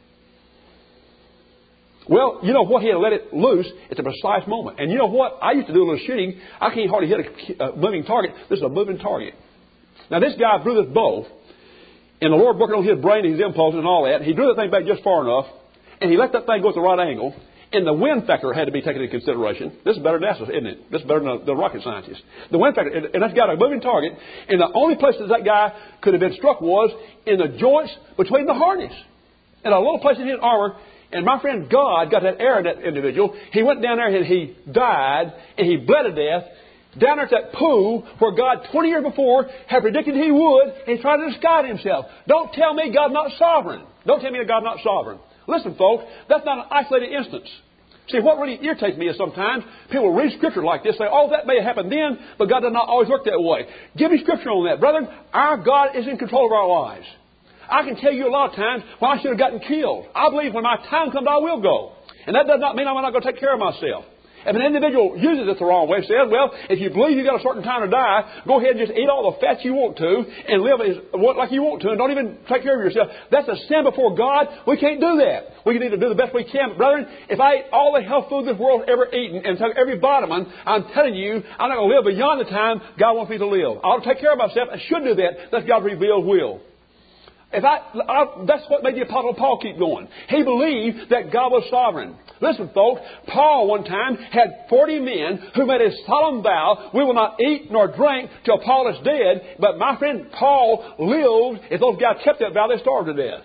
Well, you know what? He had to let it loose at the precise moment. And you know what? I used to do a little shooting. I can't hardly hit a moving target. This is a moving target. Now, this guy threw this bow, and the Lord working on his brain and his impulses and all that. He drew the thing back just far enough, and he let that thing go at the right angle. And the wind factor had to be taken into consideration. This is better than NASA, isn't it? This is better than the rocket scientists. The wind factor, and that's got a moving target. And the only place that guy could have been struck was in the joints between the harness. And a little place in his armor. And my friend God got that air in that individual. He went down there and he died, and he bled to death down there at that pool where God 20 years before had predicted he would, and he tried to disguise himself. Don't tell me God's not sovereign. Don't tell me that God's not sovereign. Listen, folks, that's not an isolated instance. See, what really irritates me is sometimes people read Scripture like this, say, oh, that may have happened then, but God does not always work that way. Give me Scripture on that. Brethren, our God is in control of our lives. I can tell you a lot of times when I should have gotten killed. I believe when my time comes, I will go. And that does not mean I'm not going to take care of myself. If an individual uses it the wrong way, says, well, if you believe you've got a certain time to die, go ahead and just eat all the fats you want to and live like you want to and don't even take care of yourself. That's a sin before God. We can't do that. We can either do the best we can. But brethren, if I ate all the health food this world ever eaten and took every vitamin, I'm telling you, I'm not going to live beyond the time God wants me to live. I'll take care of myself. I should do that. That's God's revealed will. That's what made the Apostle Paul keep going. He believed that God was sovereign. Listen, folks, Paul one time had 40 men who made a solemn vow, we will not eat nor drink till Paul is dead. But my friend, Paul lived. If those guys kept that vow, they starved to death.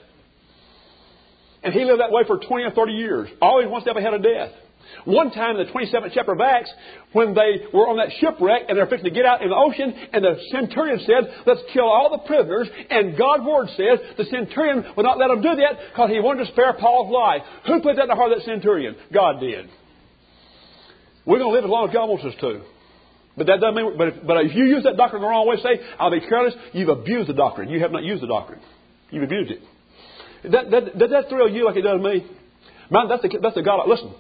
And he lived that way for 20 or 30 years, always one step ahead of death. One time in the 27th chapter of Acts, when they were on that shipwreck and they're fixing to get out in the ocean, and the centurion said, let's kill all the prisoners. And God's word says the centurion would not let them do that because he wanted to spare Paul's life. Who put that in the heart of that centurion? God did. We're going to live as long as God wants us to. But that doesn't mean, but if you use that doctrine the wrong way, say, I'll be careless, you've abused the doctrine. You have not used the doctrine. You've abused it. Does that thrill you like it does me? Man, that's the God. Listen.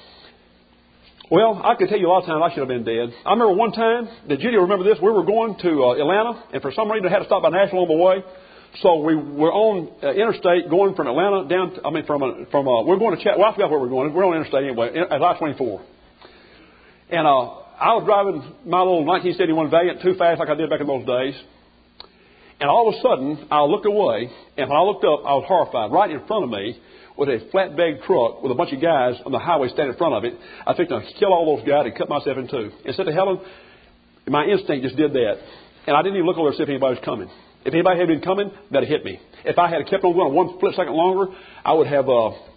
Well, I could tell you a lot of times I should have been dead. I remember one time, did Judy remember this? We were going to Atlanta, and for some reason I had to stop by Nashville on the way. So we were on interstate going from Atlanta down. We're going to we're going. We're on interstate anyway, at I-24. And I was driving my little 1971 Valiant too fast, like I did back in those days. And all of a sudden, I looked away, and when I looked up, I was horrified. Right in front of me was a flatbed truck with a bunch of guys on the highway standing in front of it. I think to kill all those guys and cut myself in two. Instead of Helen, my instinct just did that. And I didn't even look over to see if anybody was coming. If anybody had been coming, that'd have hit me. If I had kept on going one split second longer, I would have,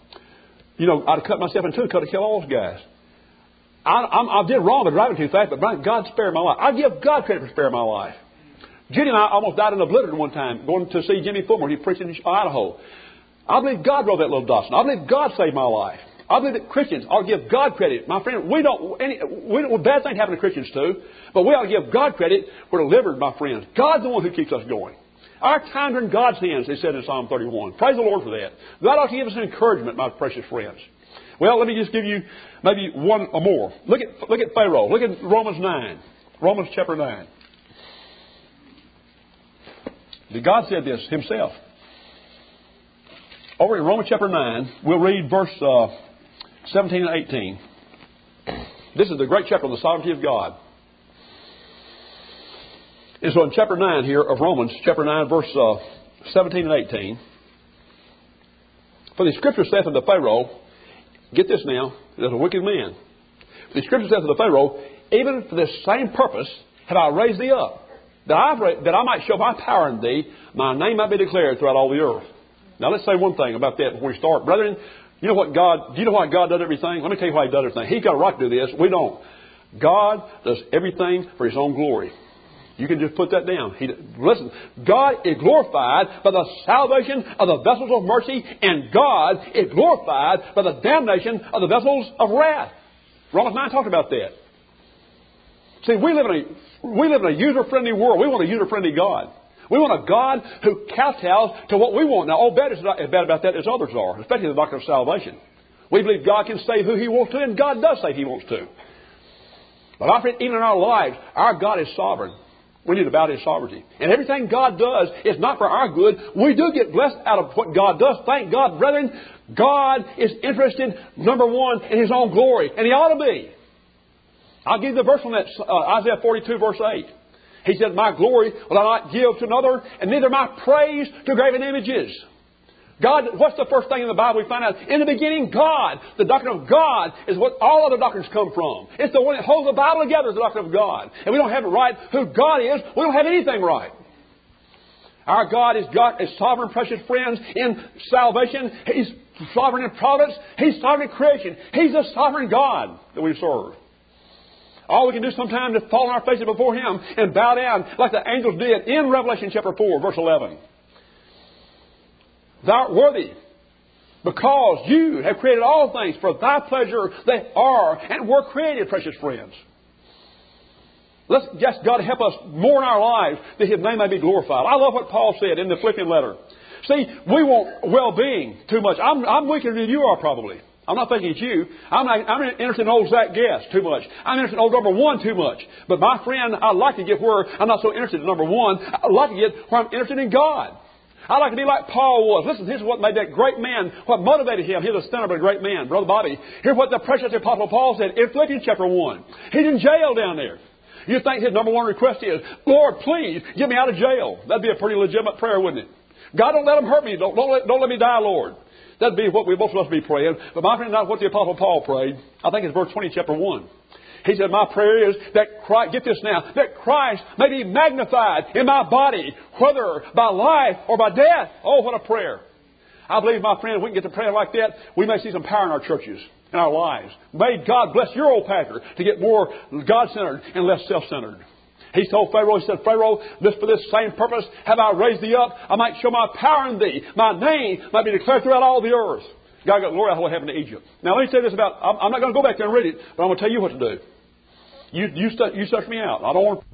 I'd have cut myself in two, to kill all those guys. I did wrong by driving too fast, but God spared my life. I give God credit for sparing my life. Judy and I almost died in a blizzard one time going to see Jimmy Fulmer. He preached in Idaho. I believe God drove that little Datsun. I believe God saved my life. I believe that Christians ought to give God credit. My friend, bad things happen to Christians too, but we ought to give God credit for delivered, my friends. God's the one who keeps us going. Our times are in God's hands, they said in Psalm 31. Praise the Lord for that. God ought to give us an encouragement, my precious friends. Well, let me just give you maybe one or more. Look at Pharaoh. Look at Romans 9. Romans chapter 9. God said this himself. Over in Romans chapter 9, we'll read verse 17 and 18. This is the great chapter on the sovereignty of God. And so in chapter 9 here of Romans, chapter 9, verse 17 and 18. For the scripture saith unto Pharaoh, get this now, there's a wicked man. For the scripture saith unto Pharaoh, even for this same purpose have I raised thee up, that I might show my power in thee, my name might be declared throughout all the earth. Now let's say one thing about that before we start. Brethren, do you know why God does everything? Let me tell you why He does everything. He's got a right to do this. We don't. God does everything for His own glory. You can just put that down. Listen, God is glorified by the salvation of the vessels of mercy, and God is glorified by the damnation of the vessels of wrath. Romans 9 talked about that. See, we live in a user-friendly world. We want a user-friendly God. We want a God who kowtows to what we want. Now, all bad is not as bad about that as others are, especially the doctrine of salvation. We believe God can save who He wants to, and God does save He wants to. But I think even in our lives, our God is sovereign. We need to bow to His sovereignty. And everything God does is not for our good. We do get blessed out of what God does. Thank God, brethren. God is interested, number one, in His own glory. And He ought to be. I'll give you the verse on that, Isaiah 42, verse 8. He said, my glory will I not give to another, and neither my praise to graven images. God, what's the first thing in the Bible we find out? In the beginning, God. The doctrine of God is what all other doctrines come from. It's the one that holds the Bible together, is the doctrine of God. And we don't have it right who God is. We don't have anything right. Our God is sovereign, precious friends, in salvation. He's sovereign in providence. He's sovereign in creation. He's the sovereign God that we serve. All we can do sometimes is fall on our faces before Him and bow down like the angels did in Revelation chapter 4, verse 11. Thou art worthy, because You have created all things for Thy pleasure. They are and were created, precious friends. Let's ask God to help us more in our lives that His name may be glorified. I love what Paul said in the Philippian letter. See, we want well-being too much. I'm weaker than you are probably. I'm not thinking it's you. I'm interested in old Zach Guest too much. I'm interested in old number one too much. But my friend, I'd like to get where I'm not so interested in number one. I'd like to get where I'm interested in God. I'd like to be like Paul was. Listen, here's what made that great man, what motivated him. He was a sinner but a great man. Brother Bobby, here's what the precious Apostle Paul said in Philippians chapter 1. He's in jail down there. You think his number one request is, Lord, please get me out of jail. That'd be a pretty legitimate prayer, wouldn't it? God, don't let them hurt me. Don't let me die, Lord. That'd be what we both supposed to be praying. But my friend, not what the Apostle Paul prayed. I think it's verse 20, chapter 1. He said, my prayer is that Christ, get this now, that Christ may be magnified in my body, whether by life or by death. Oh, what a prayer. I believe, my friend, if we can get to prayer like that, we may see some power in our churches, in our lives. May God bless your old pastor to get more God-centered and less self-centered. He told Pharaoh, he said, Pharaoh, for this same purpose have I raised thee up. I might show my power in thee. My name might be declared throughout all the earth. God got glory out of what happened to Egypt. Now, let me say this about, I'm not going to go back there and read it, but I'm going to tell you what to do. You search me out. I don't want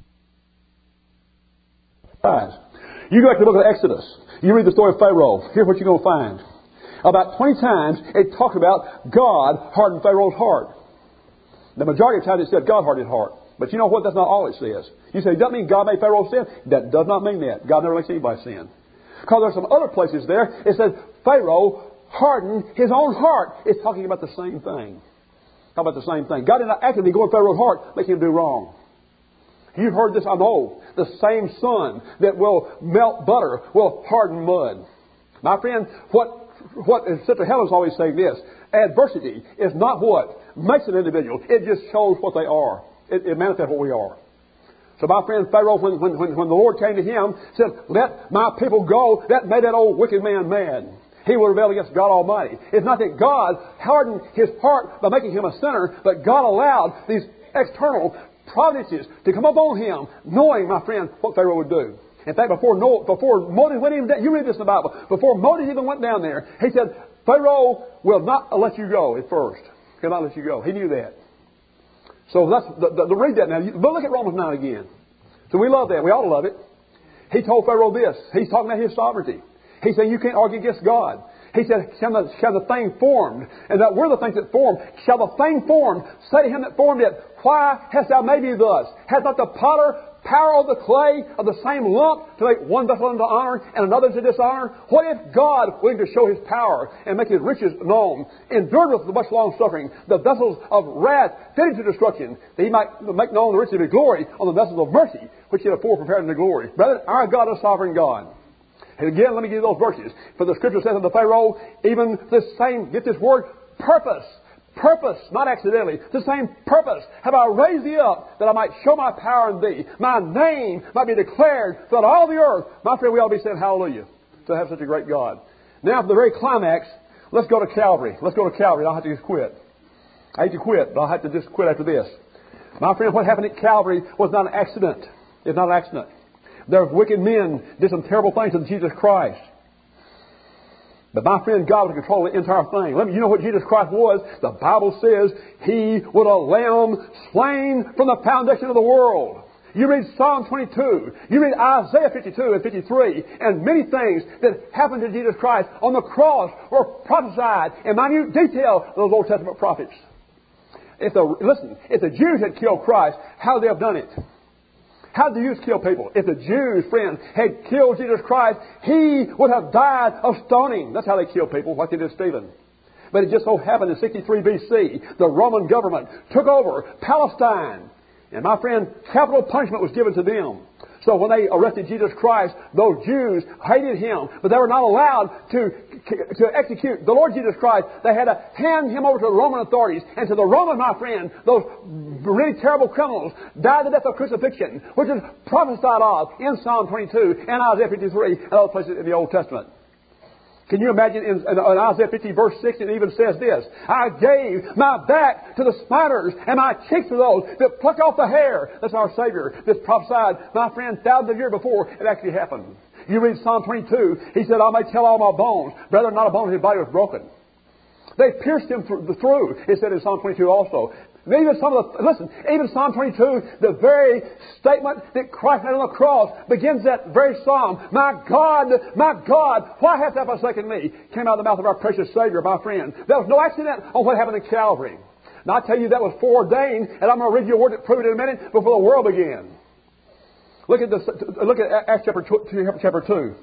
to. You go back to the book of Exodus. You read the story of Pharaoh. Here's what you're going to find. About 20 times it talks about God hardened Pharaoh's heart. The majority of times it said God hardened his heart. But you know what? That's not all it says. You say, does that mean God made Pharaoh sin? That does not mean that. God never makes anybody sin. Because there are some other places there. It says Pharaoh hardened his own heart. It's talking about the same thing. How about the same thing? God did not actively go in Pharaoh's heart, make him do wrong. You've heard this, I know. The same sun that will melt butter will harden mud. My friend, what Sister Helen's always saying this, adversity is not what makes an individual. It just shows what they are. It manifests what we are. So my friend Pharaoh, when the Lord came to him, said, let my people go, that made that old wicked man mad. He will rebel against God Almighty. It's not that God hardened his heart by making him a sinner, but God allowed these external providences to come upon him, knowing, my friend, what Pharaoh would do. In fact, before Moses went even down, you read this in the Bible, before Moses even went down there, he said, Pharaoh will not let you go at first. He'll not let you go. He knew that. So let's read that now. But look at Romans 9 again. So we love that. We ought to love it. He told Pharaoh this. He's talking about his sovereignty. He said, you can't argue against God. He said, shall the thing formed, and that we're the things that formed, shall the thing formed say to him that formed it, why hast thou made me thus? Hath not the potter power of the clay of the same lump to make one vessel unto honor and another to dishonor? What if God, willing to show His power and make His riches known, endured with much long suffering the vessels of wrath fitted to destruction, that He might make known the riches of His glory on the vessels of mercy, which He had afore prepared unto glory? Brethren, our God is sovereign God. And again, let me give you those verses. For the Scripture says unto Pharaoh, even the same, get this word, purpose. Purpose, not accidentally. The same purpose have I raised thee up, that I might show my power in thee. My name might be declared throughout all the earth. My friend, we ought to be saying hallelujah to have such a great God. Now, for the very climax, let's go to Calvary. Let's go to Calvary. I'll have to just quit. I hate to quit, but I'll have to just quit after this. My friend, what happened at Calvary was not an accident. It's not an accident. There were wicked men did some terrible things to Jesus Christ. But my friend, God was in control of the entire thing. You know what Jesus Christ was? The Bible says He was a lamb slain from the foundation of the world. You read Psalm 22. You read Isaiah 52 and 53. And many things that happened to Jesus Christ on the cross were prophesied in minute detail of those Old Testament prophets. If the Jews had killed Christ, how would they have done it? How did the Jews kill people? If the Jews, friend, had killed Jesus Christ, He would have died of stoning. That's how they killed people, like they did Stephen. But it just so happened in 63 BC, the Roman government took over Palestine. And my friend, capital punishment was given to them. So when they arrested Jesus Christ, those Jews hated Him, but they were not allowed to execute the Lord Jesus Christ. They had to hand Him over to the Roman authorities. And to the Romans, my friend, those really terrible criminals died the death of crucifixion, which is prophesied of in Psalm 22 and Isaiah 53 and other places in the Old Testament. Can you imagine in Isaiah 50 verse 6 it even says this, I gave my back to the smiters and my cheeks to those that pluck off the hair. That's our Savior. This prophesied, my friend, thousands of years before it actually happened. You read Psalm 22, He said, I may tell all my bones. Brethren, not a bone of His body was broken. They pierced Him through. It said in Psalm 22 also. Even Psalm 22, the very statement that Christ made on the cross begins that very psalm. My God, why hast thou forsaken me? Came out of the mouth of our precious Savior, my friend. There was no accident on what happened in Calvary. Now I tell you that was foreordained, and I'm going to read you a word that proved it in a minute before the world began. Look at Acts chapter 2.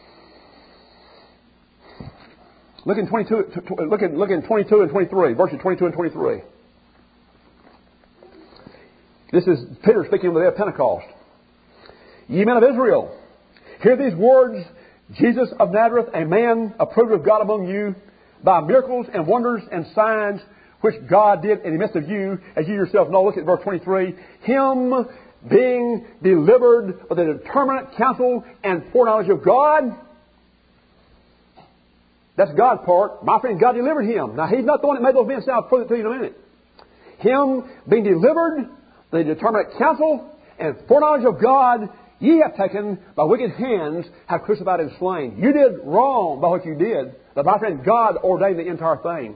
Look in 22 and 23, verses 22 and 23. This is Peter speaking on the day of Pentecost. Ye men of Israel, hear these words, Jesus of Nazareth, a man approved of God among you, by miracles and wonders and signs which God did in the midst of you, as you yourself know. Look at verse 23. Him being delivered with a determinate counsel and foreknowledge of God. That's God's part. My friend, God delivered him. Now, He's not the one that made those men sound. I'll prove it to you in a minute. Him being delivered, the determinate counsel and foreknowledge of God, ye have taken by wicked hands, have crucified and slain. You did wrong by what you did, but my friend, God ordained the entire thing.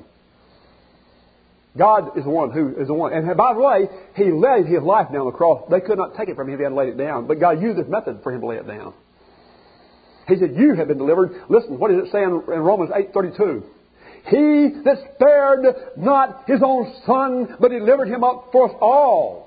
God is the one who is the one. And by the way, He laid His life down on the cross. They could not take it from Him if He hadn't laid it down. But God used this method for Him to lay it down. He said, you have been delivered. Listen, what does it say in Romans 8:32? He that spared not His own Son, but delivered Him up for us all.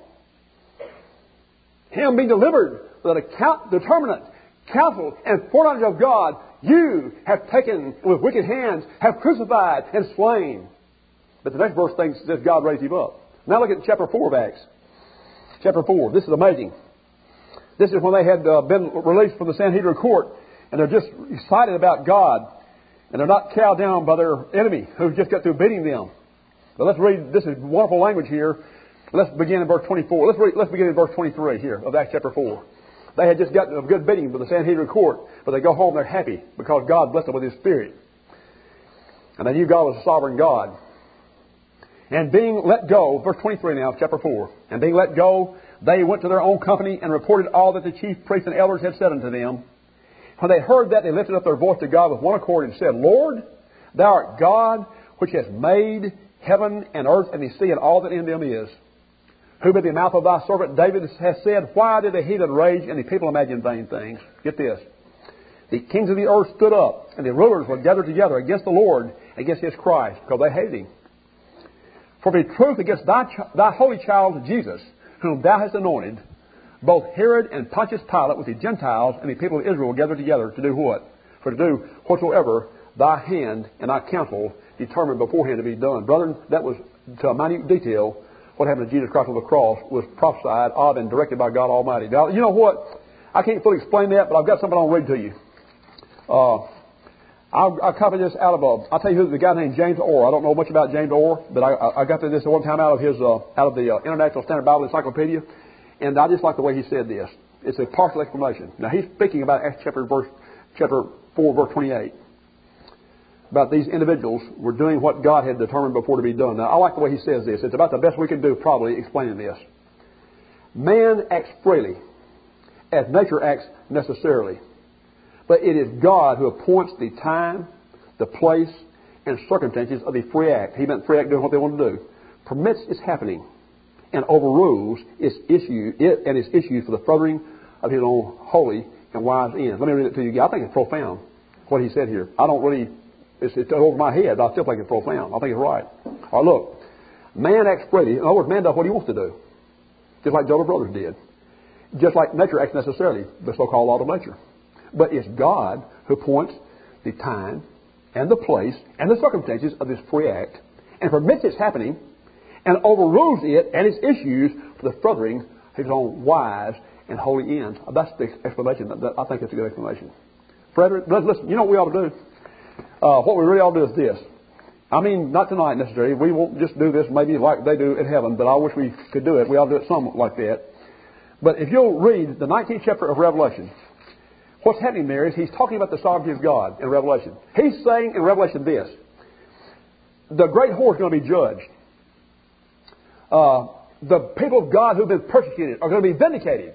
Him being delivered with a determinate counsel and foreknowledge of God, you have taken with wicked hands, have crucified and slain. But the next verse says God raised Him up. Now look at chapter 4 of Acts. Chapter 4. This is amazing. This is when they had been released from the Sanhedrin court, and they're just excited about God, and they're not cowed down by their enemy who just got through beating them. But let's read. This is wonderful language here. Let's begin in verse 24. Let's begin in verse 23 here of Acts chapter 4. They had just gotten a good beating with the Sanhedrin court, but they go home, they're happy because God blessed them with His Spirit. And they knew God was a sovereign God. And being let go, verse 23 now, chapter 4. And being let go, they went to their own company and reported all that the chief priests and elders had said unto them. When they heard that, they lifted up their voice to God with one accord and said, Lord, Thou art God, which hast made heaven and earth and the sea and all that in them is. Who by the mouth of Thy servant David has said, Why did the heathen rage and the people imagine vain things? Get this. The kings of the earth stood up, and the rulers were gathered together against the Lord, against His Christ, because they hated Him. For the truth against thy holy child Jesus, whom Thou hast anointed, both Herod and Pontius Pilate with the Gentiles and the people of Israel gathered together to do what? For to do whatsoever Thy hand and Thy counsel determined beforehand to be done. Brethren, that was to a minute detail what happened to Jesus Christ on the cross was prophesied of and directed by God Almighty. Now, you know what? I can't fully explain that, but I've got something I'll read to you. I'll copy this out of I'll tell you who the guy named James Orr. I don't know much about James Orr, but I got this one time out of the International Standard Bible Encyclopedia, and I just like the way he said this. It's a partial explanation. Now he's speaking about Acts chapter 4, verse 28. About these individuals were doing what God had determined before to be done. Now I like the way he says this. It's about the best we can do probably explaining this. Man acts freely, as nature acts necessarily. But it is God who appoints the time, the place, and circumstances of the free act. He meant free act doing what they want to do. Permits its happening. and overrules its issues for the furthering of his own holy and wise ends. Let me read it to you again. I think it's profound what he said here. I don't really, it's over my head, but I still think it's profound. I think it's right. All right, look. Man acts freely. In other words, man does what he wants to do. Just like the other brothers did. Just like nature acts necessarily, the so-called law of nature. But it's God who points the time and the place and the circumstances of this free act and permits its happening and overrules it and its issues for the furthering of his own wise and holy ends. That's the explanation. I think it's a good explanation. Brethren, listen, you know what we ought to do? What we really ought to do is this. I mean, not tonight necessarily. We won't just do this maybe like they do in heaven, but I wish we could do it. We ought to do it somewhat like that. But if you'll read the 19th chapter of Revelation, what's happening there is he's talking about the sovereignty of God in Revelation. He's saying in Revelation this: the great whore is going to be judged. The people of God who've been persecuted are going to be vindicated.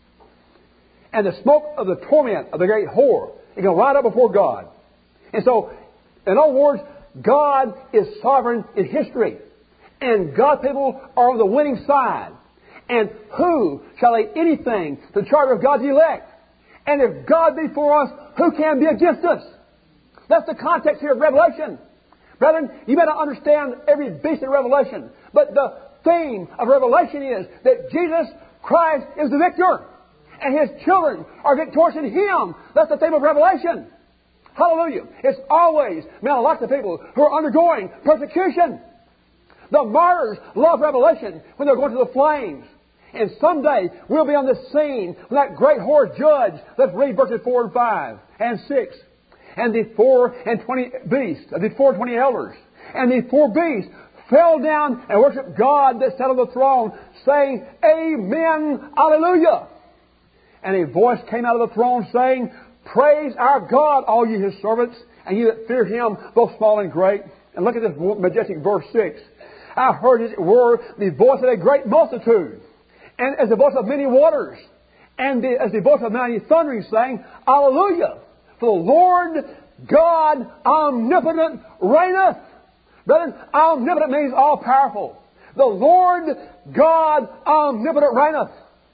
And the smoke of the torment of the great whore is going to rise up before God. And so, in other words, God is sovereign in history. And God's people are on the winning side. And who shall lay anything to the charge of God's elect? And if God be for us, who can be against us? That's the context here of Revelation. Brethren, you better understand every beast in Revelation. But the theme of Revelation is that Jesus Christ is the victor. And His children are victorious in Him. That's the theme of Revelation. Hallelujah. It's always, man, lots of people who are undergoing persecution. The martyrs love Revelation when they're going to the flames. And someday we'll be on the scene when that great whore is judged. Let's read verses 4 and 5 and 6. And the 24 beasts, the 24 elders, and the 4 beasts fell down and worshiped God that sat on the throne, saying, Amen, Alleluia. And a voice came out of the throne saying, Praise our God, all ye His servants, and ye that fear Him, both small and great. And look at this majestic verse 6. I heard, as it were, the voice of a great multitude, and as the voice of many waters, and as the voice of mighty thundering, saying, Alleluia! For the Lord God omnipotent reigneth. Brethren, omnipotent means all powerful. The Lord God omnipotent reigneth.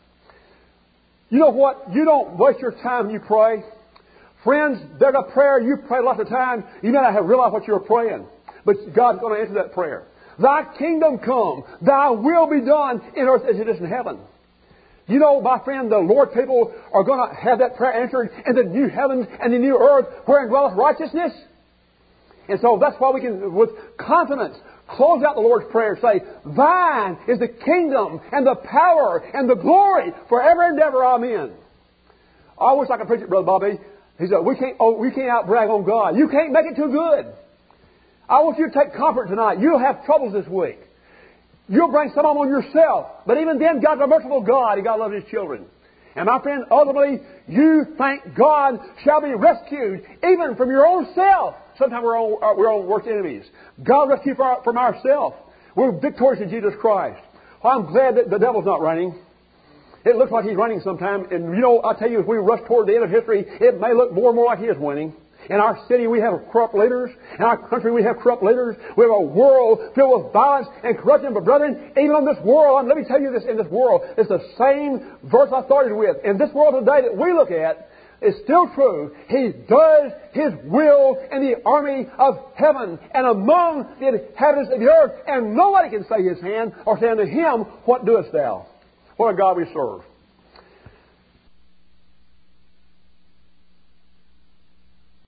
You know what? You don't waste your time when you pray. Friends, there's a prayer you pray lots of times. You may not have realized what you're praying. But God's going to answer that prayer. Thy kingdom come. Thy will be done in earth as it is in heaven. You know, my friend, the Lord people are going to have that prayer answered in the new heavens and the new earth wherein dwelleth righteousness. And so that's why we can, with confidence, close out the Lord's Prayer and say, Thine is the kingdom and the power and the glory forever and ever. Amen. I wish I could preach it, Brother Bobby. He said, we can't out-brag on God. You can't make it too good. I want you to take comfort tonight. You'll have troubles this week. You'll bring some of them on yourself. But even then, God's a merciful God. He God loves His children. And my friend, ultimately, you, thank God, shall be rescued even from your own self. Sometimes we're our worst enemies. God rescue from ourselves. We're victorious in Jesus Christ. Well, I'm glad that the devil's not reigning. It looks like he's reigning sometime. And you know, I tell you, as we rush toward the end of history, it may look more and more like he is winning. In our city, we have corrupt leaders. In our country, we have corrupt leaders. We have a world filled with violence and corruption. But brethren, even on this world, let me tell you this, in this world, it's the same verse I started with. In this world today that we look at, it's still true. He does His will in the army of heaven and among the inhabitants of the earth. And nobody can say His hand or say unto Him, What doest thou? What a God we serve.